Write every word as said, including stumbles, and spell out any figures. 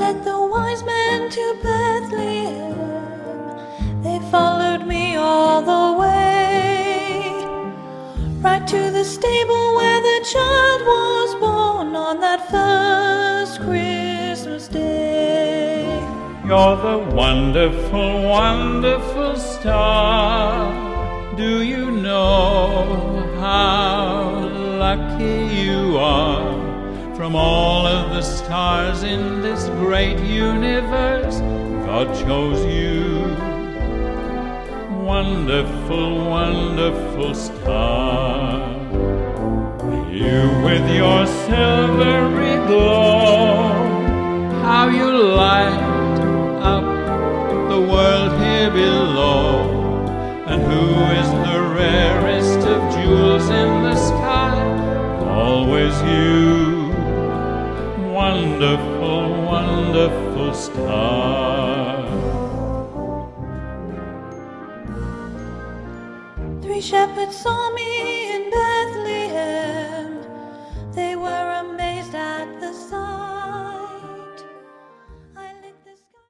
led the wise men to Bethlehem. They followed me all the way, right to the stable where the child was born on that first Christmas day. You're the wonderful, wonderful star. Do you know how lucky you are? From all of the stars in this great universe, God chose you. Wonderful, wonderful star. You with your silvery glow, how you light up the world here below. And who is the rarest of jewels in the sky? Always you. Wonderful, wonderful star. Three shepherds saw me in Bethlehem.